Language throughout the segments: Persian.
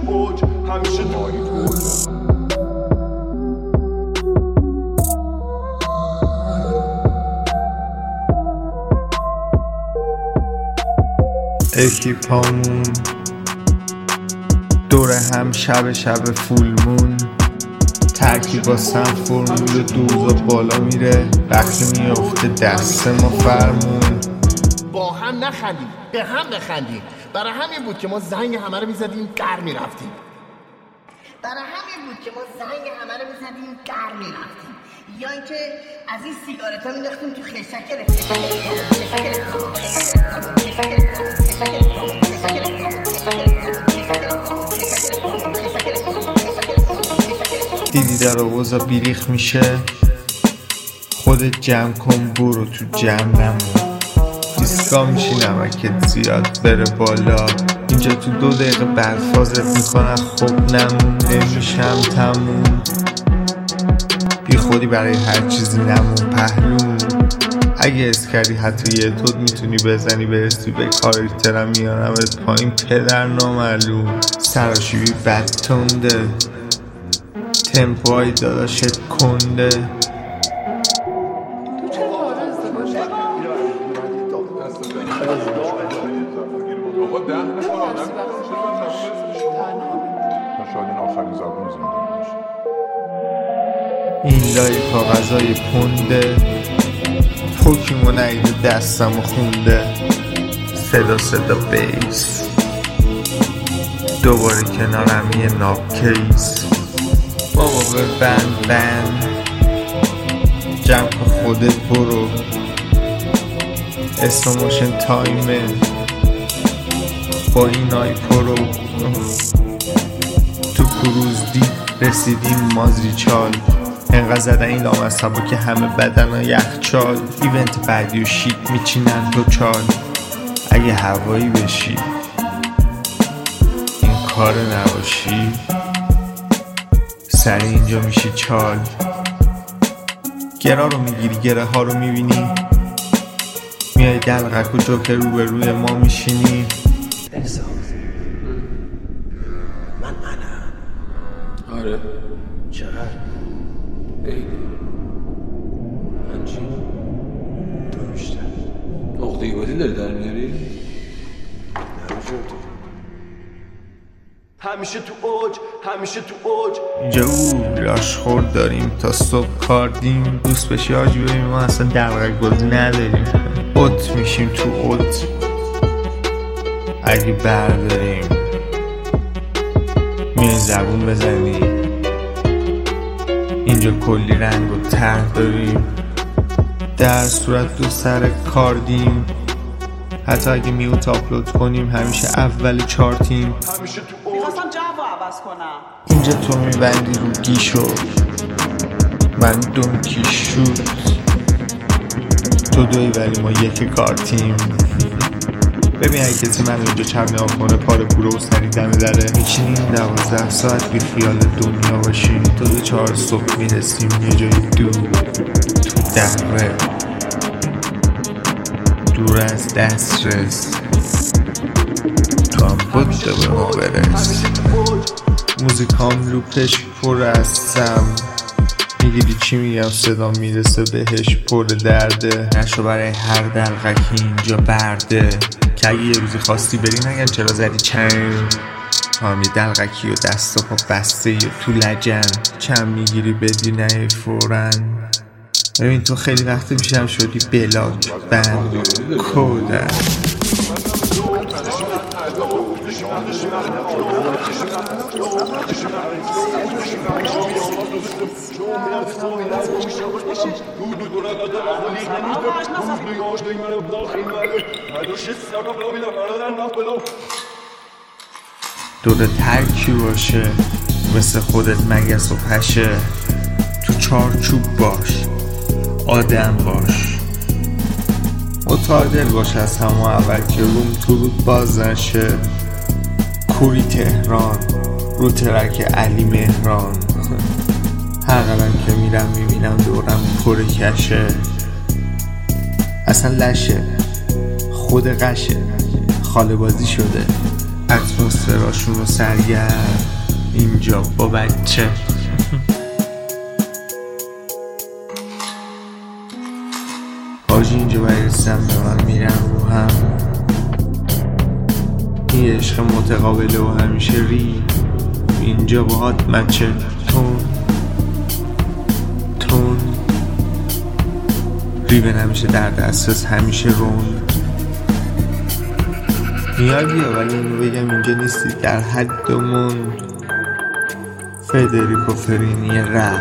اوج همیشه تو اوج. اکیپامون دور هم شب فولمون، ترکیب با سن فرمول و دوزا بالا میره، وقتی میافته دست ما فرمون. با هم نخندیم، به هم بخندیم. برای همین بود که ما زنگ همه رو میزدیم گر میرفتیم. یا اینکه از این سیگارت ها مینداختیم تو خشک دیدی در آوازا بیریخ میشه، خودت جمع کن برو تو جمع نمون. دیسکا میشی نمکت زیاد بره بالا، اینجا تو 2 دقیقه برفازت میکنن خب نمون. نمیشم تموم بی خودی برای هر چیزی نمون پهلون. اگه اس کردی حتی یه تود میتونی بزنی برسی به کاراکترم میارمت پایین پدر نامعلوم. سراشیبی بد تنده، تمپوهای داداشت کنده. این لای کاغذای پونده، پوکیمو نایده دستمو خونده. صدا بیس دوباره کنارم یه ناب کیس. بابا به بند جمع خودت برو، اسلوموشن تایمه با این آی پرو. تو کروز دید رسیدیم مازری چال، انقدر زدن این لامصبا که همه بدن ها یخچال. ایونت بعدی و شیت میچینن تو چال، اگه هوایی بشی این کار نباشی سر اینجا میشی چال. گرا رو میگیری گره ها رو میبینی، میای دلقک و جوکر رو به روی ما میشینی. من آره چقدر؟ خیلی. من چی؟ تو بیشتر نقطه گاتی داری در میاری؟ همیشه تو اوج، همیشه تو اوج. اینجا لاشخور داریم تا صبح کاردیم. دوست بشی آجی ببین ما اصلا دلقک بازی نداریم، اوت میشیم تو اوت اگه برداریم. میای زبون بزنی، اینجا کلی رنگ و طرح داریم. در صورت دو سر کاردیم، حتی اگه میوت آپلود کنیم همیشه اول چارتیم. میخواستم جو عوض کنم. اینجا تو میبندی رو گیشو، من دونکی شوت. تو دوی ولی ما یک کارتیم. ببین اگه کسی من اینجا چپ نگاه کنه پاره پوره و سری دم داره، میچینیم 12 ساعت بی خیال دنیا باشیم. تا 4 صبح میرسیم یه جای دور تو دره، دور از دسترس. تو هم بوده به ما برس. موزیکام لوپش پر از سم، میگیری چی میگم صدا میرسه بهش پر درده. نشو برای هر دلقکی اینجا برده، که اگه یه روزی خواستی بری نگن چرا زدی چند. هم یه دلقکی و دست و پا بسته یا تو لجن، چند میگیری بدی نه فورن. ببین تو خیلی وقت پیشم شدی بلاک بند کودن. دوره ترکی باشه مثل خودت مگس و پشه. تو چارچوب باش، آدم باش، متعادل باش از همه اول که روم تو رود باز نشه. کوری تهران رو ترک علی مهران، هر قدم که میرم میبینم دورم پر کشه. اصلا لشه خود قشه، خاله بازی شده اتمسفراشون رو سرگرم اینجا با بچه. حاجی اینجا برسم به من میرم رو هم، این عشق متقابله و همیشه اینجا باهات مچه تون ریون همیشه در دسترس، همیشه روند میادی ولی اینو بگم اینجا نیستی در حدمون. فدریکو فرینی رپ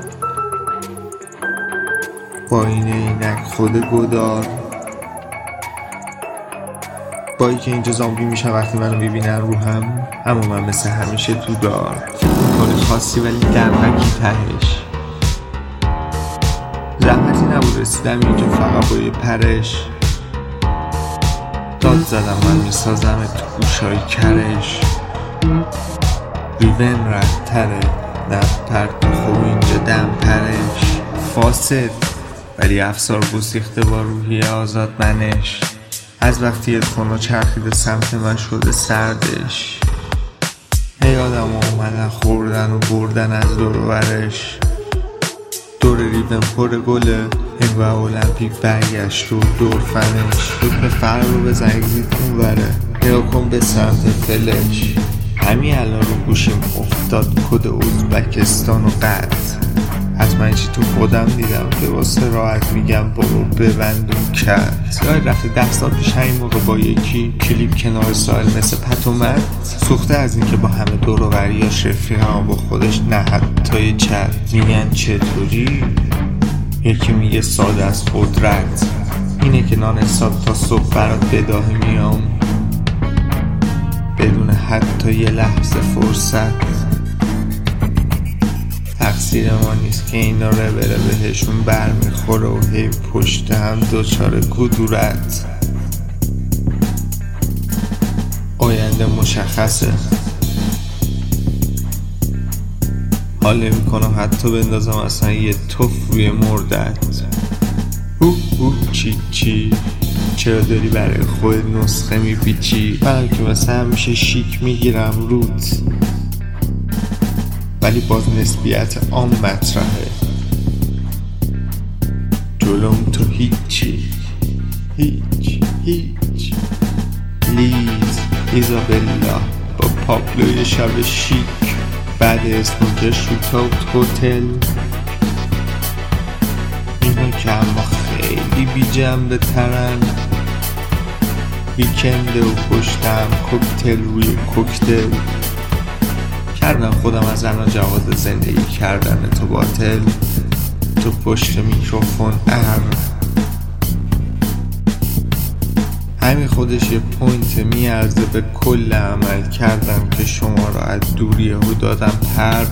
با این عینک خود گدار، با ای که اینجا زامبی میشن وقتی منو ببینن رو هم، اما من مثل همیشه تو دار کنی خاصی ولی دمکی تهش. زحمتی نبود رسیدم اینجا فقط با یه پرش، داد زدم من میسازم تو گوشای کرش. ریون رد تره نه پرد خوب اینجا دم پرش، فاسد ولی افسار گسیخته با روحی آزاد منش. از وقتی ادخونا چرخیده سمت من شده سردش، هی آدم اومدن خوردن و بردن از دور و برش. دور ریون پر گله این و المپیک برگشت و دور فنش. دوپ فر رو بزن اون وره نیا کن به سمت فلش. همین الان رو گوشیم افتاد کد ازبکستان و قطع. از من چی تو خودم دیدم که واسه راحت میگم برو ببند و کرد. یاد رفته 10 سال پیش همین موقع با یکی کلیپ کنار ساحل مثل پت اومد، سوخته از این که با همه دور و بریاش رفیقم با خودش نه حتی چت. میگن چطوری؟ یکی میگه ساده از قدرت اینه که نان حساب تا صبح برات بداهی میام بدون حتی یه لحظه فرصت. تقصیر ما نیست که اینا رو بره بهشون برمیخوره و هی پشت هم دوچار کدورت. آینده مشخصه، حاله میکنم حتی بندازم اصلا یه توف روی مردت. چی چرا داری برای خود نسخه میپیچی؟ من که مثلا همیشه شیک میگیرم روت، ولی باز نسبیت عام مطرحه. جلوم تو هیچی هیچ لیز ایزابلا با پابلوی شب شیک بعد اسنوکر شوتاوت هتل. اینا که اما خیلی بی جنبه ترن، ویکنده و پشتم کوکتل روی کوکتل. کردم خودم از الان جواز زندگی کردن تو باطل، تو پشت میکروفون همین خودش یه پوینت میارزه به کل عمل کردم که شما را از دوری هو دادم پر.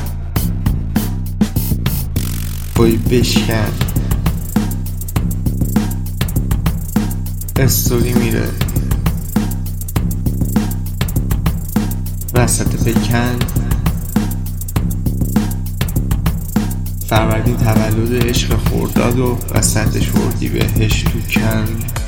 بای بشکن استوری میره وسط بکن. فروردین تولد عشق خورداد و وسطش وردی بهش تو کن.